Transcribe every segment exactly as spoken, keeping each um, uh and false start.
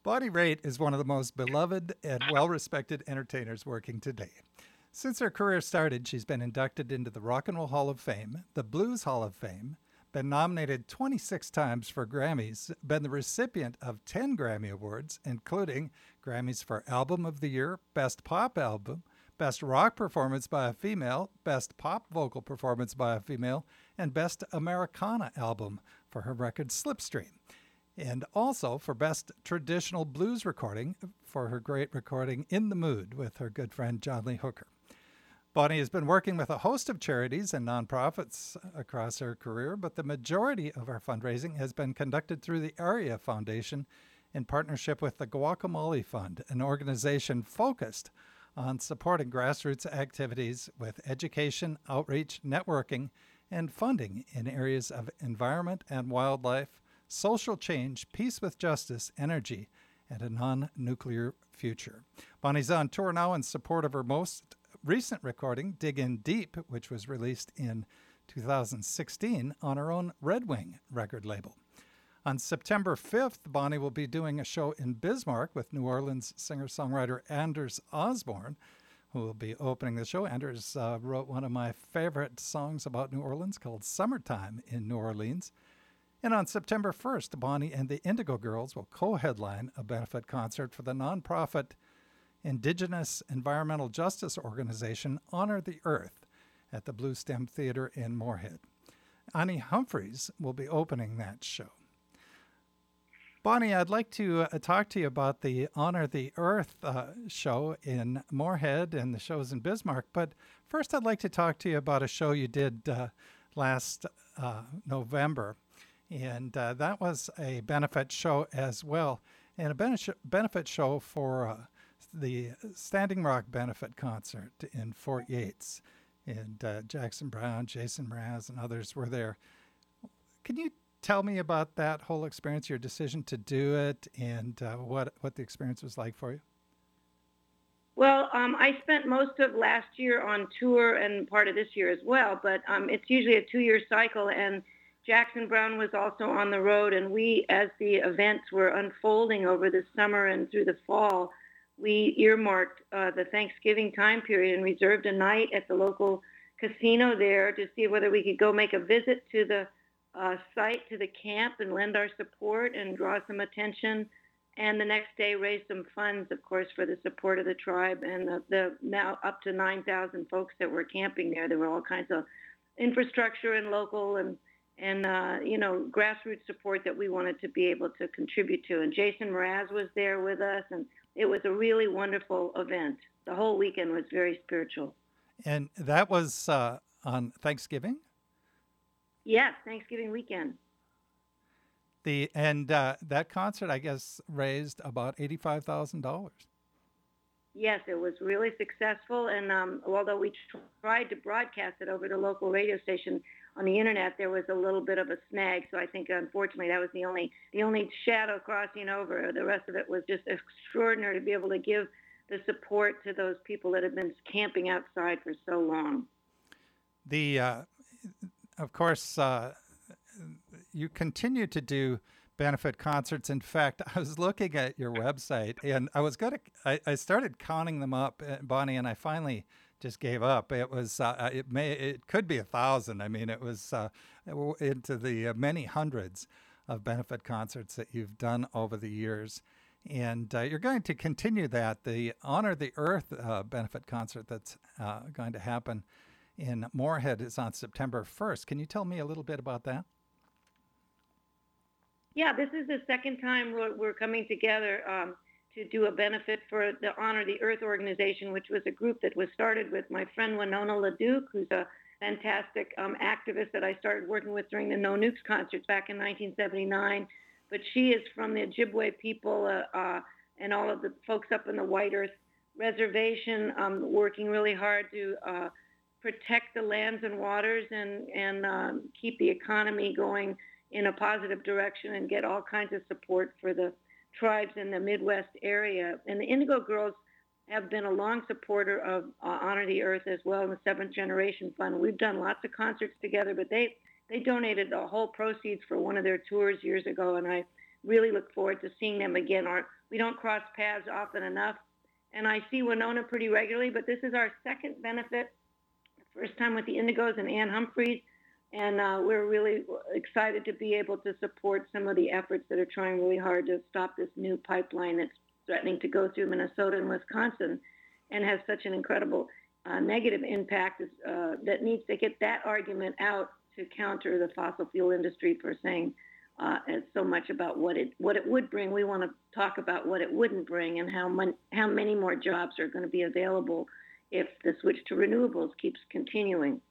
Bonnie Raitt is one of the most beloved and well-respected entertainers working today. Since her career started, she's been inducted into the Rock and Roll Hall of Fame, the Blues Hall of Fame, been nominated twenty-six times for Grammys, been the recipient of ten Grammy Awards, including Grammys for Album of the Year, Best Pop Album, Best Rock Performance by a Female, Best Pop Vocal Performance by a Female, and Best Americana Album for her record Slipstream. And also for Best Traditional Blues Recording for her great recording In the Mood with her good friend John Lee Hooker. Bonnie has been working with a host of charities and nonprofits across her career, but the majority of our fundraising has been conducted through the ARIA Foundation in partnership with the Guacamole Fund, an organization focused on supporting grassroots activities with education, outreach, networking, and funding in areas of environment and wildlife, social change, peace with justice, energy, and a non-nuclear future. Bonnie's on tour now in support of her most recent recording, Dig In Deep, which was released in two thousand sixteen on her own Red Wing record label. On September fifth, Bonnie will be doing a show in Bismarck with New Orleans singer-songwriter Anders Osborne, who will be opening the show. Anders uh, wrote one of my favorite songs about New Orleans called Summertime in New Orleans. And on September first, Bonnie and the Indigo Girls will co-headline a benefit concert for the nonprofit Indigenous Environmental Justice Organization Honor the Earth at the Blue Stem Theater in Moorhead. Ani Humphreys will be opening that show. Bonnie, I'd like to uh, talk to you about the Honor the Earth uh, show in Moorhead and the shows in Bismarck, but first I'd like to talk to you about a show you did uh, last uh, November, and uh, that was a benefit show as well, and a benefit benefit show for uh, the Standing Rock Benefit Concert in Fort Yates. And uh, Jackson Browne, Jason Mraz, and others were there. Can you tell me about that whole experience, your decision to do it, and uh, what, what the experience was like for you? Well, um, I spent most of last year on tour and part of this year as well, but um, it's usually a two-year cycle, and Jackson Browne was also on the road, and we, as the events were unfolding over the summer and through the fall, we earmarked uh, the Thanksgiving time period and reserved a night at the local casino there to see whether we could go make a visit to the uh, site, to the camp, and lend our support and draw some attention. And the next day raise some funds, of course, for the support of the tribe and the, the now up to nine thousand folks that were camping there. There were all kinds of infrastructure and local and and, uh, you know, grassroots support that we wanted to be able to contribute to. And Jason Mraz was there with us, and it was a really wonderful event. The whole weekend was very spiritual. And that was uh, on Thanksgiving? Yes, Thanksgiving weekend. The And uh, that concert, I guess, raised about eighty-five thousand dollars. Yes, it was really successful. And um, although we tried to broadcast it over the local radio station on the internet, there was a little bit of a snag. So I think, unfortunately, that was the only the only shadow crossing over. The rest of it was just extraordinary to be able to give the support to those people that have been camping outside for so long. The, uh, of course, uh, you continue to do benefit concerts. In fact, I was looking at your website, and I was going to, I, I started counting them up, Bonnie, and I finally just gave up. It was, uh, it may, it could be a thousand. I mean, it was uh, into the uh, many hundreds of benefit concerts that you've done over the years. And uh, you're going to continue that. The Honor the Earth uh, benefit concert that's uh, going to happen in Moorhead is on September first. Can you tell me a little bit about that? Yeah, this is the second time we're, we're coming together um, to do a benefit for the Honor the Earth organization, which was a group that was started with my friend Winona LaDuke, who's a fantastic um, activist that I started working with during the No Nukes concerts back in nineteen seventy-nine. But she is from the Ojibwe people uh, uh, and all of the folks up in the White Earth Reservation, um, working really hard to uh, protect the lands and waters and, and um, keep the economy going in a positive direction and get all kinds of support for the tribes in the Midwest area. And the Indigo Girls have been a long supporter of uh, Honor the Earth as well in the Seventh Generation Fund. We've done lots of concerts together, but they, they donated the whole proceeds for one of their tours years ago, and I really look forward to seeing them again. Our, we don't cross paths often enough. And I see Winona pretty regularly, but this is our second benefit, first time with the Indigos and Ann Humphreys. And uh, we're really excited to be able to support some of the efforts that are trying really hard to stop this new pipeline that's threatening to go through Minnesota and Wisconsin and has such an incredible uh, negative impact uh, that needs to get that argument out to counter the fossil fuel industry for saying uh, it's so much about what it what it would bring. We want to talk about what it wouldn't bring and how, mon- how many more jobs are going to be available if the switch to renewables keeps continuing.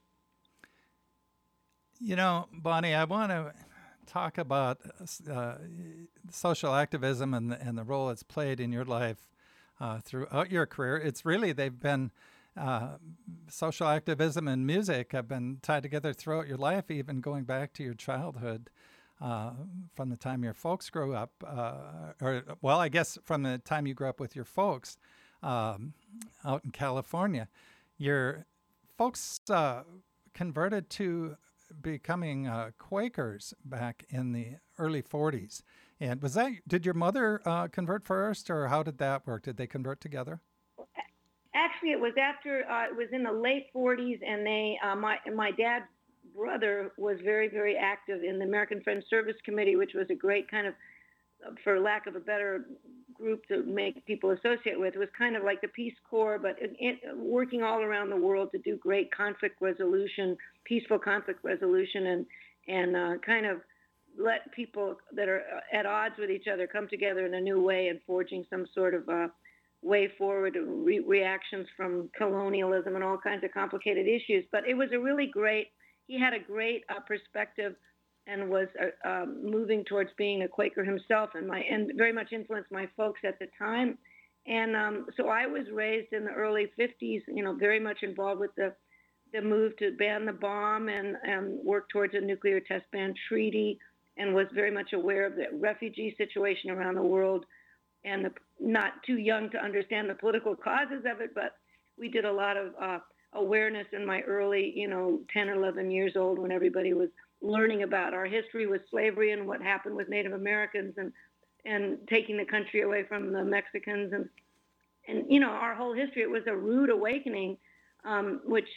You know, Bonnie, I want to talk about uh, social activism and the, and the role it's played in your life uh, throughout your career. It's really, they've been, uh, social activism and music have been tied together throughout your life, even going back to your childhood, uh, from the time your folks grew up, uh, or, well, I guess from the time you grew up with your folks um, out in California. Your folks uh, converted to becoming uh, Quakers back in the early forties. And was that, did your mother uh, convert first, or how did that work? Did they convert together? Actually, it was after, uh, it was in the late forties, and they, uh, my, my dad's brother was very, very active in the American Friends Service Committee, which was a great kind of, for lack of a better group to make people associate with. It was kind of like the Peace Corps, but it, it, working all around the world to do great conflict resolution, peaceful conflict resolution, and and uh, kind of let people that are at odds with each other come together in a new way and forging some sort of uh, way forward, re- reactions from colonialism and all kinds of complicated issues. But it was a really great, he had a great uh, perspective and was uh, um, moving towards being a Quaker himself, and my and very much influenced my folks at the time. And um, so I was raised in the early fifties, you know, very much involved with the the move to ban the bomb and, and work towards a nuclear test ban treaty, and was very much aware of the refugee situation around the world, and the, not too young to understand the political causes of it, but we did a lot of uh, awareness in my early, you know, ten or eleven years old, when everybody was learning about our history with slavery and what happened with Native Americans, and and taking the country away from the Mexicans, and and you know, our whole history. It was a rude awakening, um, which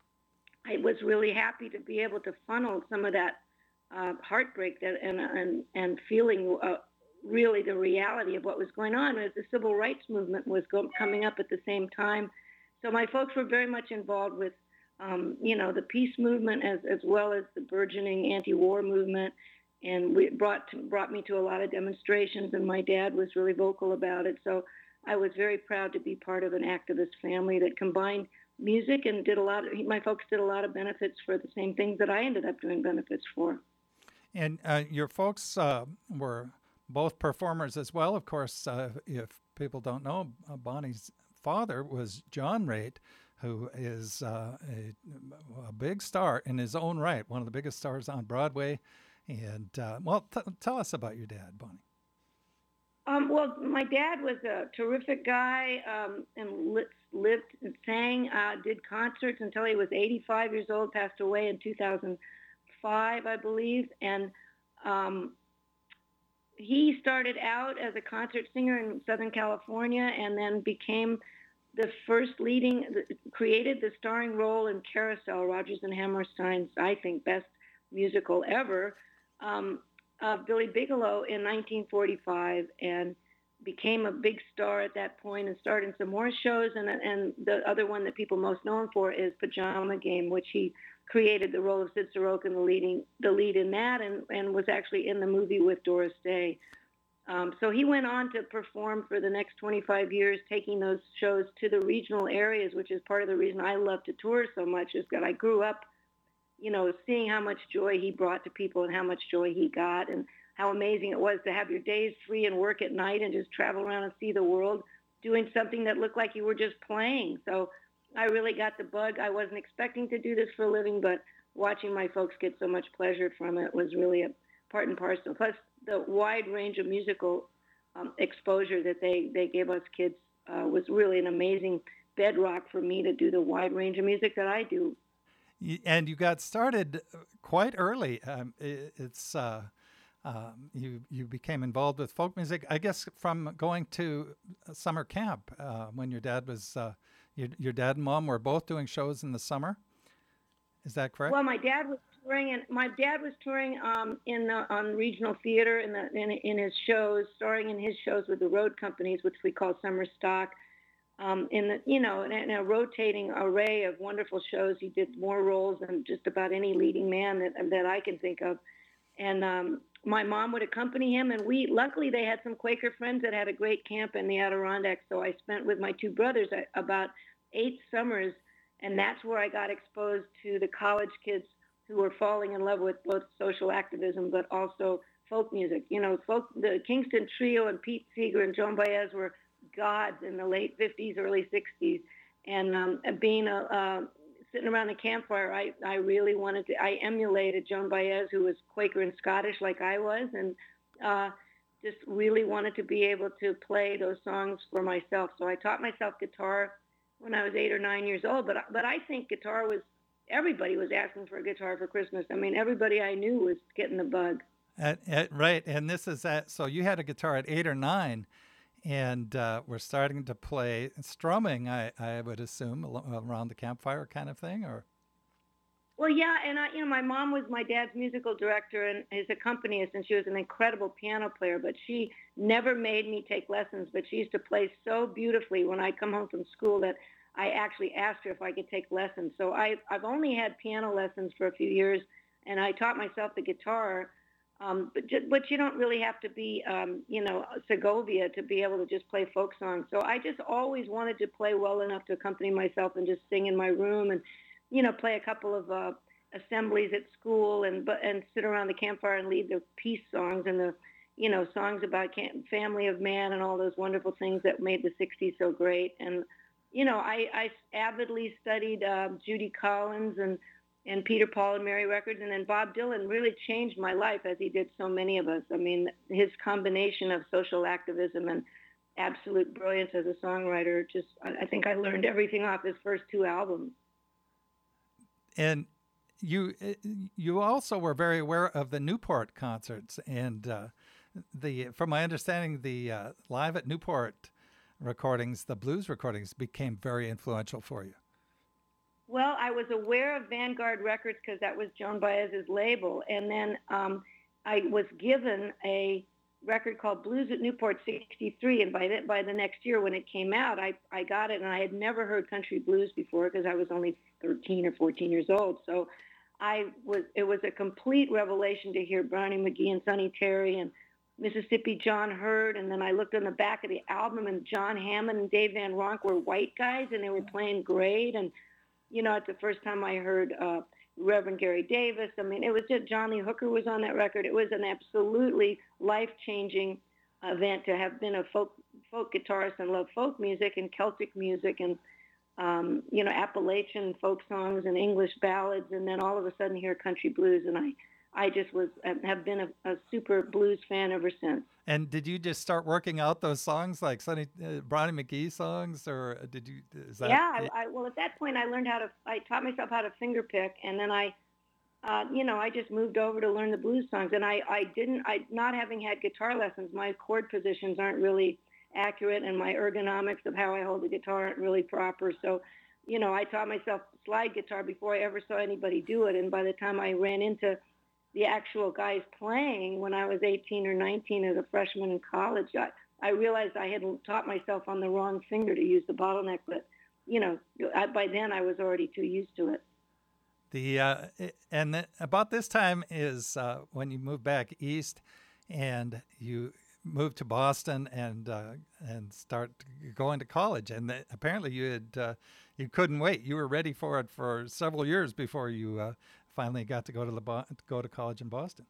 I was really happy to be able to funnel some of that uh, heartbreak that and and and feeling uh, really the reality of what was going on as the civil rights movement was go- coming up at the same time. So my folks were very much involved with Um, you know, the peace movement, as as well as the burgeoning anti-war movement, and we brought to, brought me to a lot of demonstrations. And my dad was really vocal about it. So I was very proud to be part of an activist family that combined music and did a lot of. My folks did a lot of benefits for the same things that I ended up doing benefits for. And uh, your folks uh, were both performers as well. Of course, uh, if people don't know, uh, Bonnie's father was John Raitt, who is uh, a, a big star in his own right, one of the biggest stars on Broadway. And, uh, well, t- tell us about your dad, Bonnie. Um, well, my dad was a terrific guy, um, and li- lived and sang, uh, did concerts until he was eighty-five years old, passed away in two thousand five, I believe. And um, he started out as a concert singer in Southern California, and then became the first leading, created the starring role in Carousel, Rodgers and Hammerstein's, I think, best musical ever, um, of Billy Bigelow in nineteen forty-five, and became a big star at that point, and starred in some more shows. And, and the other one that people most known for is Pajama Game, which he created the role of Sid Sorokin, the leading, the lead in that, and, and was actually in the movie with Doris Day. Um, so he went on to perform for the next twenty-five years, taking those shows to the regional areas, which is part of the reason I love to tour so much, is that I grew up, you know, seeing how much joy he brought to people and how much joy he got, and how amazing it was to have your days free and work at night and just travel around and see the world doing something that looked like you were just playing. So I really got the bug. I wasn't expecting to do this for a living, but watching my folks get so much pleasure from it was really a part and parcel. Plus the wide range of musical um, exposure that they, they gave us kids uh, was really an amazing bedrock for me to do the wide range of music that I do. And you got started quite early. Um, it, it's uh, um, you you became involved with folk music, I guess, from going to summer camp uh, when your dad was uh, your your dad and mom were both doing shows in the summer. Is that correct? Well, my dad was touring, and my dad was touring um, in the, on regional theater in the in, in his shows, starring in his shows with the road companies, which we call summer stock. Um, in the you know in, in a rotating array of wonderful shows, he did more roles than just about any leading man that that I can think of. And um, my mom would accompany him, and we luckily they had some Quaker friends that had a great camp in the Adirondacks. So I spent with my two brothers uh, about eight summers, and that's where I got exposed to the college kids who were falling in love with both social activism but also folk music. You know, folk the Kingston Trio and Pete Seeger and Joan Baez were gods in the late fifties, early sixties, and um, being a uh, sitting around the campfire, I, I really wanted to, I emulated Joan Baez, who was Quaker and Scottish like I was, and uh, just really wanted to be able to play those songs for myself. So I taught myself guitar when I was eight or nine years old, but, but I think guitar was, everybody was asking for a guitar for Christmas. I mean, everybody I knew was getting the bug. At, at, right, and this is at, so you had a guitar at eight or nine, and uh, we're starting to play strumming, I, I would assume, around the campfire kind of thing, or? Well, yeah, and I, you know, my mom was my dad's musical director and his accompanist, and she was an incredible piano player, but she never made me take lessons, but she used to play so beautifully when I'd come home from school that I actually asked her if I could take lessons. So I, I've only had piano lessons for a few years, and I taught myself the guitar. Um, but but you don't really have to be, um, you know, Segovia to be able to just play folk songs. So I just always wanted to play well enough to accompany myself and just sing in my room and, you know, play a couple of uh, assemblies at school and but and sit around the campfire and lead the peace songs and the, you know, songs about family of man and all those wonderful things that made the sixties so great. And, you know, I, I avidly studied uh, Judy Collins and and Peter, Paul, and Mary records, and then Bob Dylan really changed my life as he did so many of us. I mean, his combination of social activism and absolute brilliance as a songwriter, just, I think I learned everything off his first two albums. And you you also were very aware of the Newport concerts, and uh, the from my understanding, the uh, Live at Newport recordings, the blues recordings, became very influential for you. Well, I was aware of Vanguard Records because that was Joan Baez's label, and then um, I was given a record called Blues at Newport sixty-three, and by the, by the next year when it came out, I, I got it, and I had never heard country blues before because I was only thirteen or fourteen years old. So I was it was a complete revelation to hear Brownie McGhee and Sonny Terry and Mississippi John Hurd, and then I looked on the back of the album, and John Hammond and Dave Van Ronk were white guys, and they were playing great, and you know, it's the first time I heard uh, Reverend Gary Davis. I mean, it was just John Lee Hooker was on that record. It was an absolutely life-changing event to have been a folk folk guitarist and love folk music and Celtic music and, um, you know, Appalachian folk songs and English ballads, and then all of a sudden hear country blues. And I, I just was have been a, a super blues fan ever since. And did you just start working out those songs like Sonny, uh, Brownie McGhee songs, or did you? Is that, yeah, I, I, well, at that point, I learned how to. I taught myself how to finger pick, and then I, uh, you know, I just moved over to learn the blues songs. And I, I didn't. I not having had guitar lessons, my chord positions aren't really accurate, and my ergonomics of how I hold the guitar aren't really proper. So, you know, I taught myself slide guitar before I ever saw anybody do it. And by the time I ran into the actual guys playing when I was eighteen or nineteen as a freshman in college, I, I realized I had taught myself on the wrong finger to use the bottleneck, but, you know, I, by then I was already too used to it. The uh, and the, about this time is uh, when you moved back east and you moved to Boston and uh, and start going to college. And the, apparently you had uh, you couldn't wait. You were ready for it for several years before you uh, finally got to go to the go to college in Boston.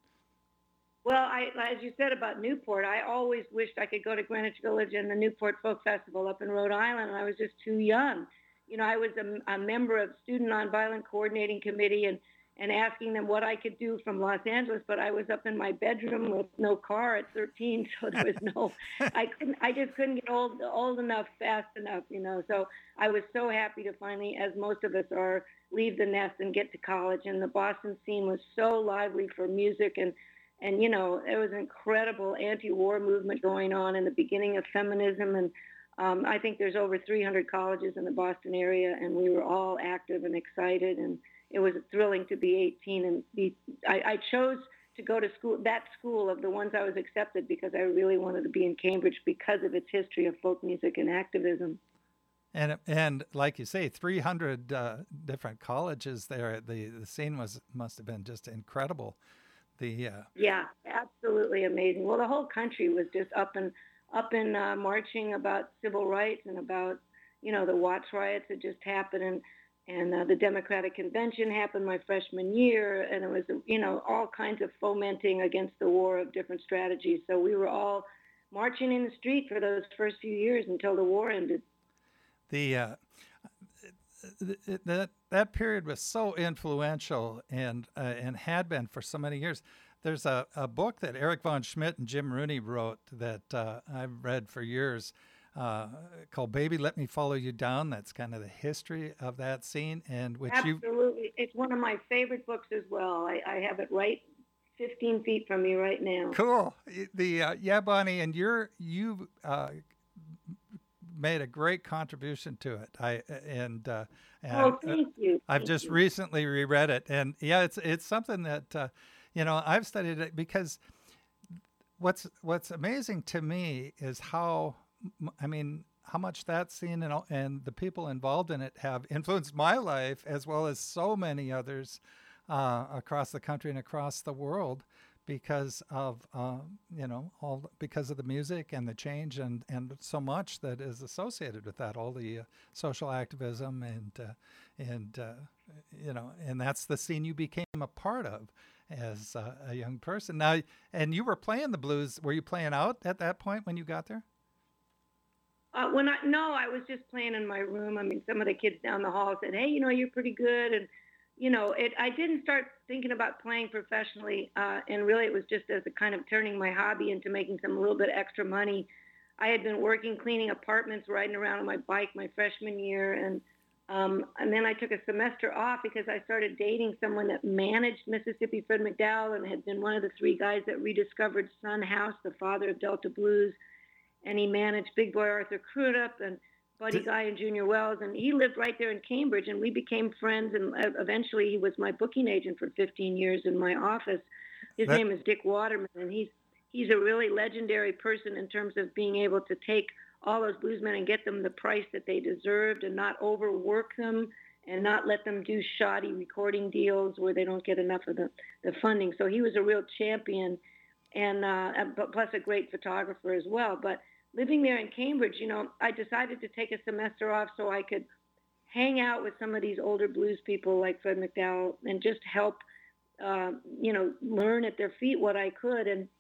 Well, I, as you said about Newport, I always wished I could go to Greenwich Village and the Newport Folk Festival up in Rhode Island, and I was just too young. You know, I was a, a member of Student Nonviolent Coordinating Committee and, and asking them what I could do from Los Angeles, but I was up in my bedroom with no car at thirteen, so there was no, I couldn't, I just couldn't get old, old enough, fast enough, you know. So I was so happy to finally, as most of us are, leave the nest and get to college. And the Boston scene was so lively for music and And, you know, there was an incredible anti-war movement going on in the beginning of feminism. And um, I think there's over three hundred colleges in the Boston area, and we were all active and excited. And it was thrilling to be eighteen and be, I, I chose to go to school, that school of the ones I was accepted, because I really wanted to be in Cambridge because of its history of folk music and activism. And and like you say, three hundred uh, different colleges there. The the scene was must have been just incredible. The uh, Yeah, absolutely amazing. Well, the whole country was just up and up and uh, marching about civil rights and about, you know, the Watts riots had just happened, and and uh, the Democratic Convention happened my freshman year, and it was, you know, all kinds of fomenting against the war of different strategies. So we were all marching in the street for those first few years until the war ended. The uh, that that period was so influential and uh, and had been for so many years. There's a, a book that Eric von Schmidt and Jim Rooney wrote that uh, I've read for years uh, called "Baby, Let Me Follow You Down." That's kind of the history of that scene, and which you Absolutely, it's one of my favorite books as well. I, I have it right fifteen feet from me right now. Cool. The uh, yeah, Bonnie, and you're you. Uh, made a great contribution to it. I and, uh, and oh, thank you. I've Thank just you. recently reread it, and yeah, it's it's something that uh, you know I've studied it because what's what's amazing to me is how I mean how much that scene and and the people involved in it have influenced my life as well as so many others uh, across the country and across the world, because of uh, you know all because of the music and the change and and so much that is associated with that, all the uh, social activism and uh, and uh, you know and that's the scene you became a part of as uh, a young person. Now, and you were playing the blues. Were you playing out at that point when you got there? Uh, when I no, I was just playing in my room. I mean, some of the kids down the hall said, "Hey, you know, you're pretty good," and you know, it. I didn't start thinking about playing professionally, uh, and really, it was just as a kind of turning my hobby into making some a little bit extra money. I had been working cleaning apartments, riding around on my bike my freshman year, and um, and then I took a semester off because I started dating someone that managed Mississippi Fred McDowell and had been one of the three guys that rediscovered Son House, the father of Delta blues, and he managed Big Boy Arthur Crudup and Buddy Guy and Junior Wells, and he lived right there in Cambridge, and we became friends, and eventually he was my booking agent for fifteen years in my office. His that, name is Dick Waterman, and he's he's a really legendary person in terms of being able to take all those bluesmen and get them the price that they deserved and not overwork them and not let them do shoddy recording deals where they don't get enough of the, the funding. So he was a real champion, and uh, plus a great photographer as well. But living there in Cambridge, you know, I decided to take a semester off so I could hang out with some of these older blues people like Fred McDowell and just help, uh, you know, learn at their feet what I could. And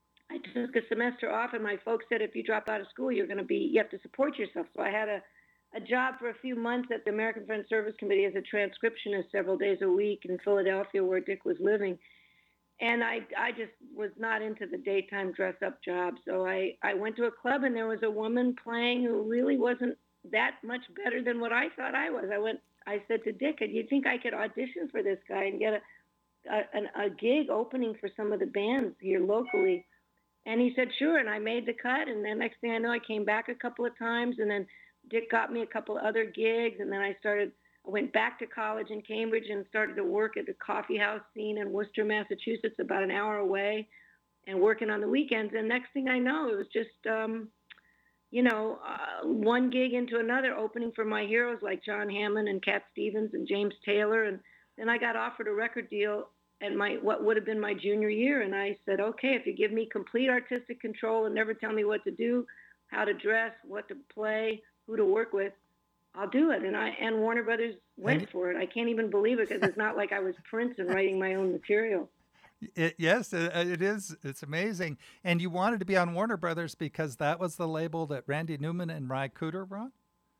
I took a semester off, and my folks said, if you drop out of school, you're going to be, you have to support yourself. So I had a, a job for a few months at the American Friends Service Committee as a transcriptionist several days a week in Philadelphia, where Dick was living. And I, I just was not into the daytime dress-up job. So I, I went to a club, and there was a woman playing who really wasn't that much better than what I thought I was. I went, I said to Dick, do you think I could audition for this guy and get a, a, a gig opening for some of the bands here locally? And he said, sure. And I made the cut. And then next thing I know, I came back a couple of times. And then Dick got me a couple of other gigs. And then I started, I went back to college in Cambridge and started to work at the coffee house scene in Worcester, Massachusetts, about an hour away, and working on the weekends. And next thing I know, it was just, um, you know, uh, one gig into another, opening for my heroes like John Hammond and Cat Stevens and James Taylor. And then I got offered a record deal at my what would have been my junior year, and I said, okay, if you give me complete artistic control and never tell me what to do, how to dress, what to play, who to work with, I'll do it. And I and Warner Brothers went and for it. I can't even believe it, because it's not like I was Prince and writing my own material. It, yes, it is. It's amazing. And you wanted to be on Warner Brothers because that was the label that Randy Newman and Ry Cooder were on?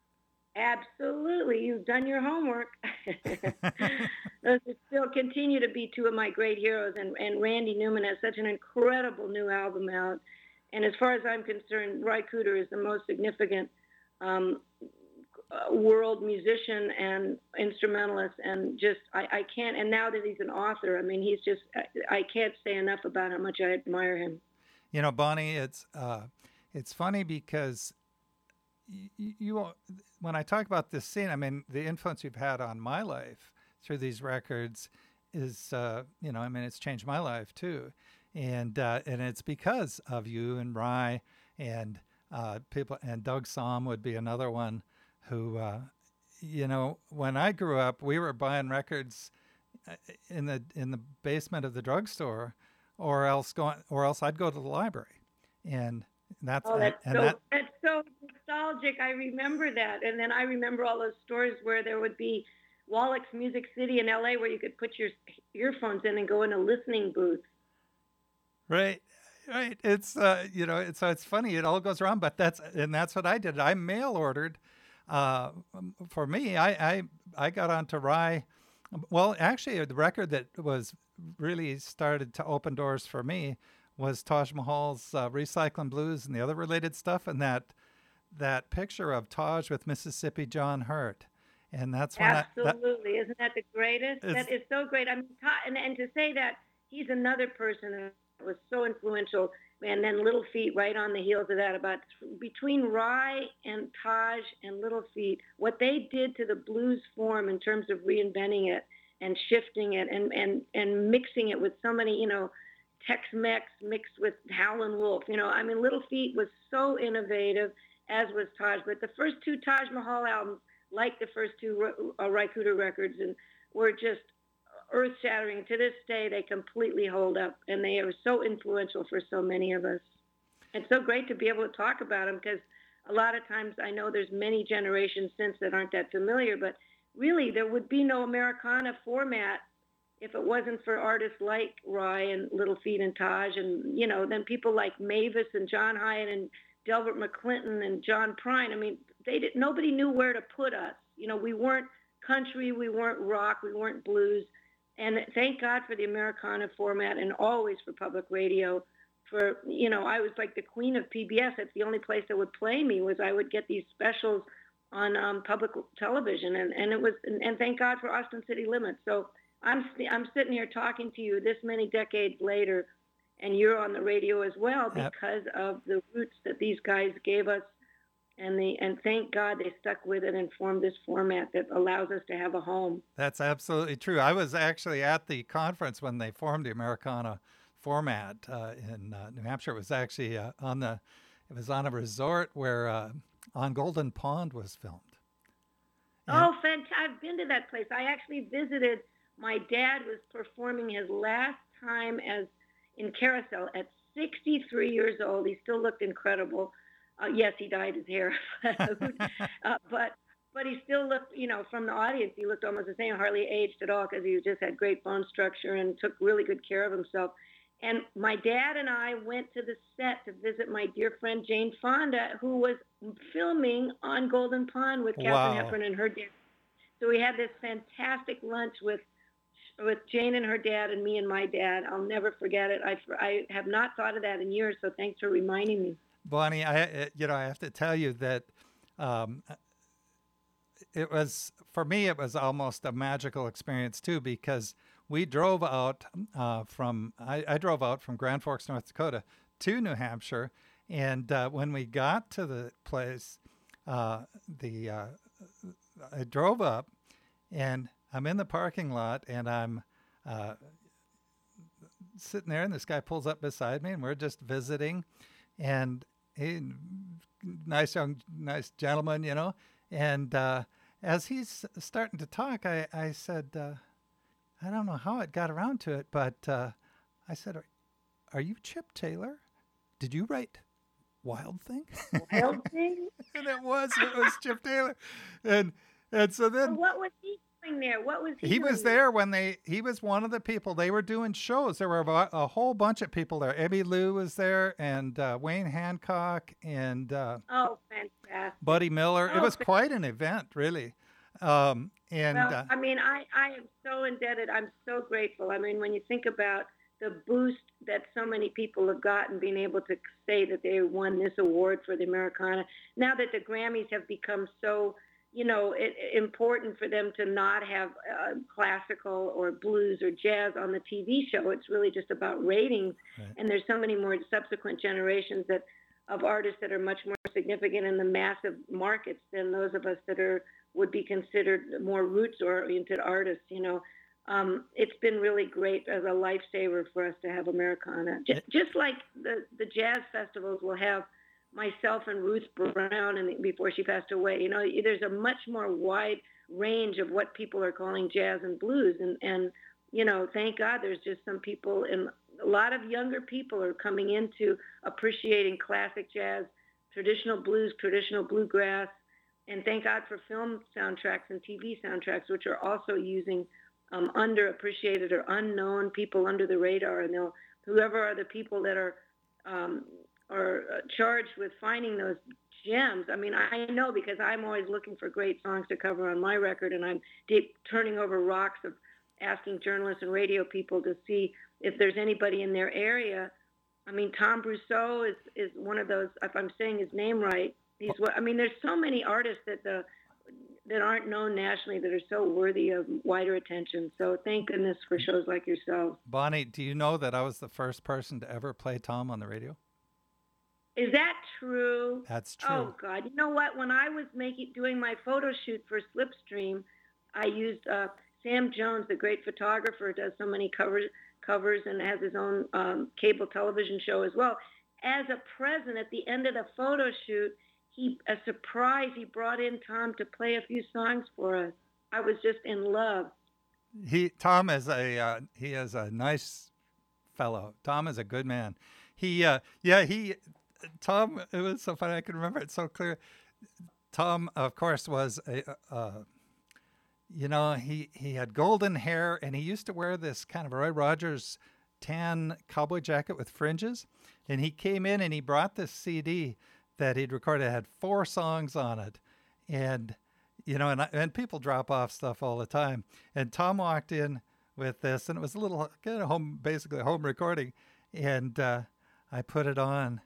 Absolutely. You've done your homework. Those still continue to be two of my great heroes, and, and Randy Newman has such an incredible new album out. And as far as I'm concerned, Ry Cooder is the most significant um, uh, world musician and instrumentalist, and just I, I can't. And now that he's an author, I mean, he's just I, I can't say enough about how much I admire him. You know, Bonnie, it's uh, it's funny because you, you when I talk about this scene, I mean, the influence you've had on my life through these records is, uh, you know, I mean, it's changed my life too, and uh, and it's because of you and Rye and uh, people, and Doug Somm would be another one who, uh, you know, when I grew up, we were buying records in the in the basement of the drugstore, or else going, or else I'd go to the library, and that's oh, that's and, so and that, that's so nostalgic. I remember that, and then I remember all those stores where there would be Wallach's Music City in L A, where you could put your earphones in and go in a listening booth. Right, right. It's uh, you know, it's so it's funny. It all goes around, but that's and that's what I did. I mail ordered. Uh, for me, I I I got onto Rye. Well, actually, the record that was really started to open doors for me was Taj Mahal's uh, Recycling Blues and the other related stuff, and that that picture of Taj with Mississippi John Hurt, and that's when absolutely, I, that, isn't that the greatest? That is so great. I mean, and and to say that he's another person that was so influential, and then Little Feat right on the heels of that. About between Rye and Taj and Little Feat, what they did to the blues form in terms of reinventing it and shifting it and and and mixing it with so many, you know, Tex-Mex mixed with Howlin' Wolf. You know, I mean, Little Feat was so innovative, as was Taj. But the first two Taj Mahal albums, like the first two uh, Ry Cooder records, and were just earth-shattering. To this day, they completely hold up, and they are so influential for so many of us. It's so great to be able to talk about them, because a lot of times I know there's many generations since that aren't that familiar, but really there would be no Americana format if it wasn't for artists like Rye and Little Feat and Taj, and, you know, then people like Mavis and John Hyatt and Delbert McClinton and John Prine. I mean, they did, nobody knew where to put us. You know, we weren't country, we weren't rock, we weren't blues. And thank God for the Americana format, and always for public radio. For, you know, I was like the queen of P B S. That's the only place that would play me, was I would get these specials on um, public television. And, and it was, and, and thank God for Austin City Limits. So I'm I'm sitting here talking to you this many decades later, and you're on the radio as well, because yep. of the roots that these guys gave us, and the and thank God they stuck with it and formed this format that allows us to have a home. That's absolutely true. I was actually at the conference when they formed the Americana format uh, in uh, New Hampshire. It was actually uh, on the it was on a resort where uh, on Golden Pond was filmed. And oh, fantastic! I've been to that place. I actually visited. My dad was performing his last time as in Carousel at sixty-three years old. He still looked incredible. Uh, yes, he dyed his hair, uh, but but he still looked, you know, from the audience, he looked almost the same, hardly aged at all, because he just had great bone structure and took really good care of himself. And my dad and I went to the set to visit my dear friend Jane Fonda, who was filming on Golden Pond with Katharine wow. Hepburn and her dad. So we had this fantastic lunch with with Jane and her dad and me and my dad. I'll never forget it. I, I have not thought of that in years, so thanks for reminding me. Bonnie, I you know I have to tell you that um, it was, for me, it was almost a magical experience too, because we drove out uh, from I, I drove out from Grand Forks, North Dakota, to New Hampshire, and uh, when we got to the place, uh, the uh, I drove up, and I'm in the parking lot, and I'm uh, sitting there, and this guy pulls up beside me, and we're just visiting, and he, nice young, nice gentleman, you know, and uh, as he's starting to talk, I, I said, uh, I don't know how it got around to it, but uh, I said, are, are you Chip Taylor? Did you write Wild Thing? Wild Thing? And it was, it was Chip Taylor. And and so then... Well, what was he doing there? What was he He doing was there when they, he was one of the people, they were doing shows. There were a, a whole bunch of people there. Emmylou Lou was there, and uh, Wayne Hancock, and uh, oh, fantastic. Buddy Miller. Oh, it was quite an event, really. Um, and well, uh, I mean, I, I am so indebted. I'm so grateful. I mean, when you think about the boost that so many people have gotten, being able to say that they won this award for the Americana, now that the Grammys have become so you know, it, important for them to not have uh, classical or blues or jazz on the T V show. It's really just about ratings. Right. And there's so many more subsequent generations that of artists that are much more significant in the massive markets than those of us that are would be considered more roots-oriented artists. You know, um, it's been really great as a lifesaver for us to have Americana. J- just like the the jazz festivals will have myself and Ruth Brown, and before she passed away, you know, there's a much more wide range of what people are calling jazz and blues, and and you know, thank God there's just some people, and a lot of younger people are coming into appreciating classic jazz, traditional blues, traditional bluegrass, and thank God for film soundtracks and T V soundtracks, which are also using um, underappreciated or unknown people under the radar, and they'll whoever are the people that are um, are charged with finding those gems. I mean, I know because I'm always looking for great songs to cover on my record, and I'm deep, turning over rocks of asking journalists and radio people to see if there's anybody in their area. I mean, Tom Brousseau is, is one of those, if I'm saying his name right, he's what, I mean, there's so many artists that the that aren't known nationally that are so worthy of wider attention. So thank goodness for shows like yourself. Bonnie, do you know that I was the first person to ever play Tom on the radio? Is that true? That's true. Oh God! You know what? When I was making doing my photo shoot for Slipstream, I used uh, Sam Jones, the great photographer, does so many covers covers and has his own um, cable television show as well. As a present at the end of the photo shoot, he a surprise he brought in Tom to play a few songs for us. I was just in love. He Tom is a uh, he is a nice fellow. Tom is a good man. He uh, yeah he. Tom, it was so funny. I can remember it so clear. Tom, of course, was a, uh, you know, he, he had golden hair, and he used to wear this kind of Roy Rogers tan cowboy jacket with fringes. And he came in and he brought this C D that he'd recorded. It had four songs on it. And, you know, and, I, and people drop off stuff all the time. And Tom walked in with this, and it was a little, kind of home, basically a home recording. And uh, I put it on.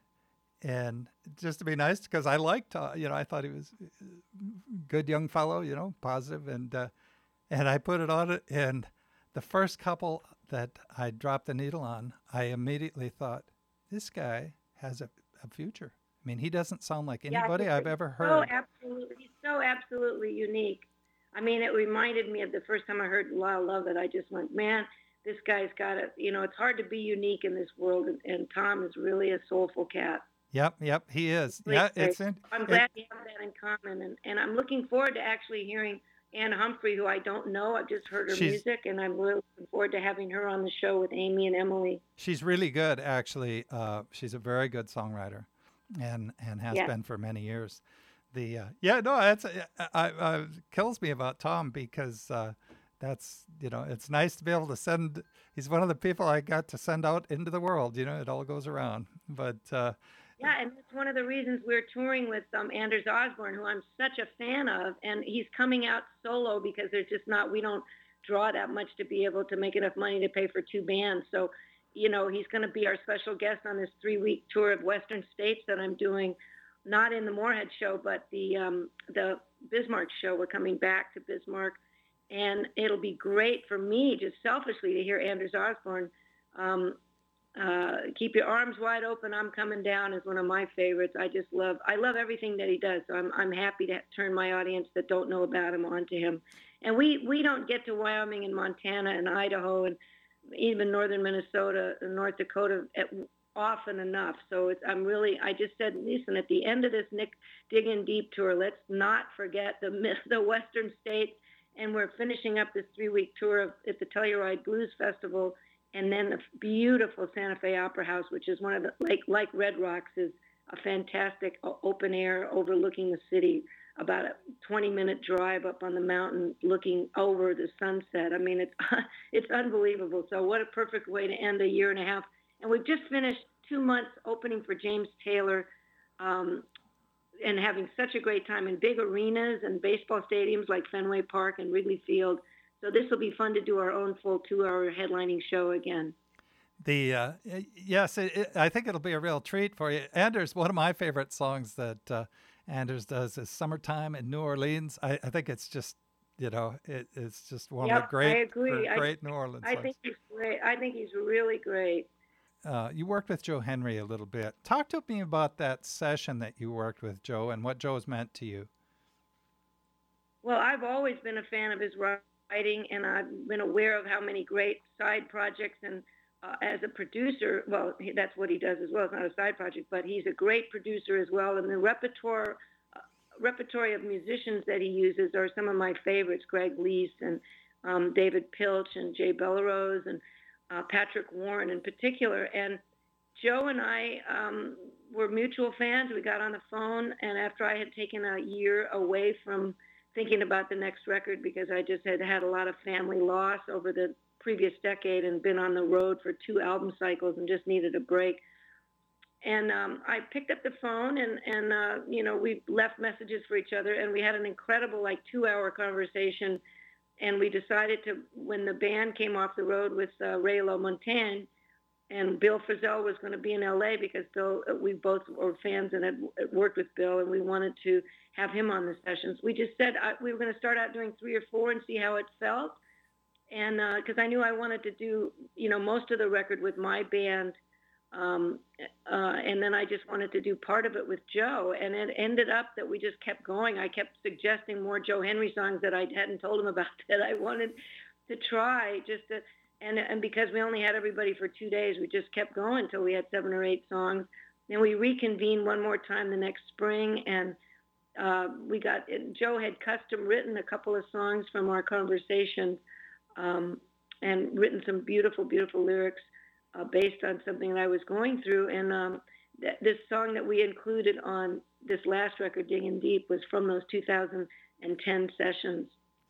And just to be nice, because I liked, uh, you know, I thought he was a good young fellow, you know, positive, and uh, and I put it on it, and the first couple that I dropped the needle on, I immediately thought, this guy has a, a future. I mean, he doesn't sound like anybody yeah, I've ever heard. Oh, absolutely. He's so absolutely unique. I mean, it reminded me of the first time I heard Lyle Lovett. I just went, man, this guy's got it. You know, it's hard to be unique in this world, and, and Tom is really a soulful cat. Yep, yep, he is. Yeah, it's. In, I'm glad it, you have that in common, and, and I'm looking forward to actually hearing Anne Humphrey, who I don't know. I've just heard her music, and I'm really looking forward to having her on the show with Amy and Emily. She's really good, actually. Uh, she's a very good songwriter, and and has yeah. been for many years. The uh, yeah, no, that's uh, I, I, kills me about Tom because uh, that's you know it's nice to be able to send. He's one of the people I got to send out into the world. You know, it all goes around, but. Uh, Yeah, and that's one of the reasons we're touring with um, Anders Osborne, who I'm such a fan of, and he's coming out solo because there's just not, we don't draw that much to be able to make enough money to pay for two bands. So, you know, he's going to be our special guest on this three-week tour of Western States that I'm doing, not in the Moorhead show, but the um, the Bismarck show. We're coming back to Bismarck, and it'll be great for me, just selfishly, to hear Anders Osborne. Um, Uh, Keep Your Arms Wide Open, I'm Coming Down is one of my favorites. I just love, I love everything that he does. So I'm, I'm happy to turn my audience that don't know about him onto him. And we, we don't get to Wyoming and Montana and Idaho and even northern Minnesota and North Dakota at, often enough. So it's, I'm really, I just said, listen, at the end of this Nick Diggin' Deep tour, let's not forget the the Western states. And we're finishing up this three-week tour of, at the Telluride Blues Festival. And then the beautiful Santa Fe Opera House, which is one of the, like like Red Rocks, is a fantastic open air overlooking the city, about a twenty-minute drive up on the mountain looking over the sunset. I mean, it's it's unbelievable. So what a perfect way to end a year and a half. And we've just finished two months opening for James Taylor um, and having such a great time in big arenas and baseball stadiums like Fenway Park and Wrigley Field. So this will be fun to do our own full two-hour headlining show again. The uh, yes, it, it, I think it'll be a real treat for you. Anders, one of my favorite songs that uh, Anders does is Summertime in New Orleans. I, I think it's just, you know, it, it's just one of the Yep, I great, agree. I great New Orleans I songs. think he's great. I think he's really great. Uh, you worked with Joe Henry a little bit. Talk to me about that session that you worked with Joe and what Joe's meant to you. Well, I've always been a fan of his writing, and I've been aware of how many great side projects and uh, as a producer, well, he, that's what he does as well. It's not a side project, but he's a great producer as well. And the repertoire uh, repertory of musicians that he uses are some of my favorites: Greg Lease and um, David Pilch and Jay Bellerose and uh, Patrick Warren in particular. And Joe and I um, were mutual fans. We got on the phone, and after I had taken a year away from thinking about the next record because I just had had a lot of family loss over the previous decade and been on the road for two album cycles and just needed a break. And um, I picked up the phone and, and uh, you know, we left messages for each other, and we had an incredible, like, two-hour conversation. And we decided to, when the band came off the road with uh, Ray LaMontagne, and Bill Frisell was going to be in L A because Bill, we both were fans and had worked with Bill, and we wanted to have him on the sessions. We just said uh, we were going to start out doing three or four and see how it felt. And because uh, I knew I wanted to do, you know, most of the record with my band, um, uh, and then I just wanted to do part of it with Joe. And it ended up that we just kept going. I kept suggesting more Joe Henry songs that I hadn't told him about that I wanted to try just to. And, and because we only had everybody for two days, we just kept going until we had seven or eight songs. Then we reconvened one more time the next spring, and uh, we got Joe had custom written a couple of songs from our conversations, um, and written some beautiful, beautiful lyrics uh, based on something that I was going through. And um, th- this song that we included on this last record, Digging Deep, was from those two thousand ten sessions.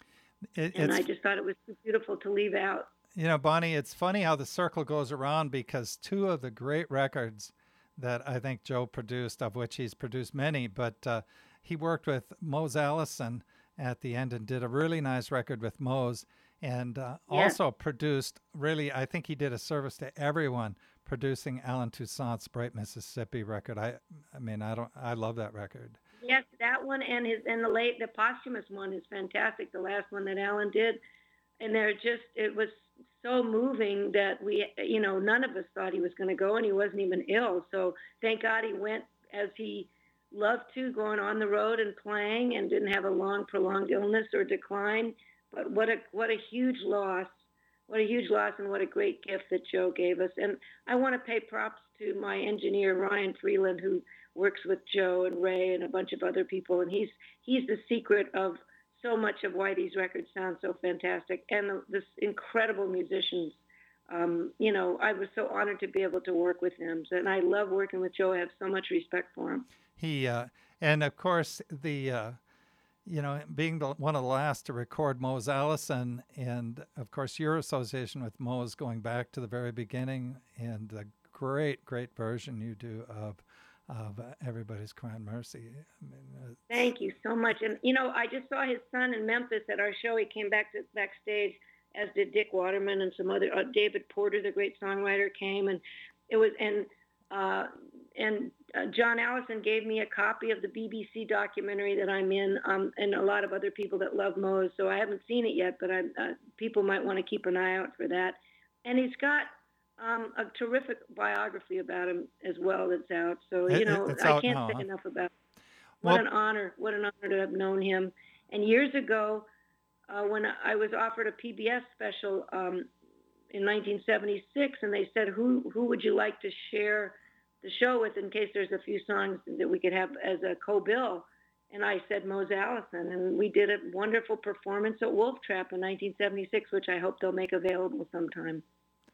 It, and I just thought it was too beautiful to leave out. You know, Bonnie, it's funny how the circle goes around because two of the great records that I think Joe produced, of which he's produced many, but uh, he worked with Mose Allison at the end and did a really nice record with Mose, and uh, yeah. also produced, really, I think he did a service to everyone producing Alan Toussaint's Bright Mississippi record. I I mean, I don't, I love that record. Yes, that one and his and the late, the posthumous one is fantastic, the last one that Alan did. And they're just, it was so moving that we, you know, none of us thought he was going to go, and he wasn't even ill. So thank God he went as he loved to, going on the road and playing, and didn't have a long, prolonged illness or decline. But what a what a huge loss, what a huge loss, and what a great gift that Joe gave us. And I want to pay props to my engineer Ryan Freeland, who works with Joe and Ray and a bunch of other people, and he's he's the secret of so much of why these records sound so fantastic, and the, this incredible musicians. Um, you know, I was so honored to be able to work with him, and I love working with Joe. I have so much respect for him. He uh, and of course the, uh, you know, being the, one of the last to record Mose Allison, and of course your association with Mose going back to the very beginning, and the great, great version you do of. of uh, Everybody's Crying Mercy. I mean, thank you so much. And, you know, I just saw his son in Memphis at our show. He came back to backstage, as did Dick Waterman and some other, uh, David Porter, the great songwriter, came. And it was, and uh, and uh, John Allison gave me a copy of the B B C documentary that I'm in, um, and a lot of other people that love Mose. So I haven't seen it yet, but I, uh, people might want to keep an eye out for that. And he's got Um, a terrific biography about him as well that's out. So, you know, it, I can't now, say huh? enough about it. What well, an honor. What an honor to have known him. And years ago, uh, when I was offered a P B S special um, in nineteen seventy-six, and they said, who who would you like to share the show with in case there's a few songs that we could have as a co-bill? And I said Mose Allison. And we did a wonderful performance at Wolf Trap in nineteen seventy-six, which I hope they'll make available sometime.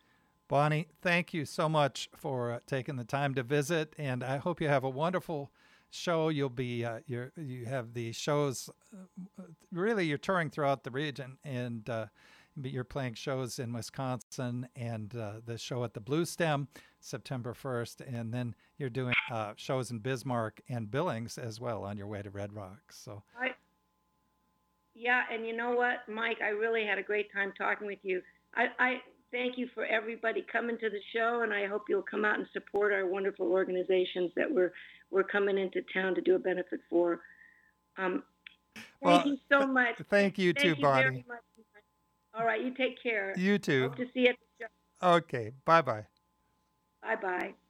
Bonnie, thank you so much for uh, taking the time to visit, and I hope you have a wonderful show. You'll be uh, you're, you have the shows. Uh, really, you're touring throughout the region, and uh, you're playing shows in Wisconsin, and uh, the show at the Blue Stem, September first, and then you're doing uh, shows in Bismarck and Billings as well on your way to Red Rocks. So. I, yeah, and you know what, Mike, I really had a great time talking with you. I. I Thank you for everybody coming to the show, and I hope you'll come out and support our wonderful organizations that we're we're coming into town to do a benefit for. Um, thank Well, you so th- much. thank you Thank too, you very Bonnie. much. All right, you take care. You too. Hope to see you at the show. Okay, bye-bye. Bye-bye.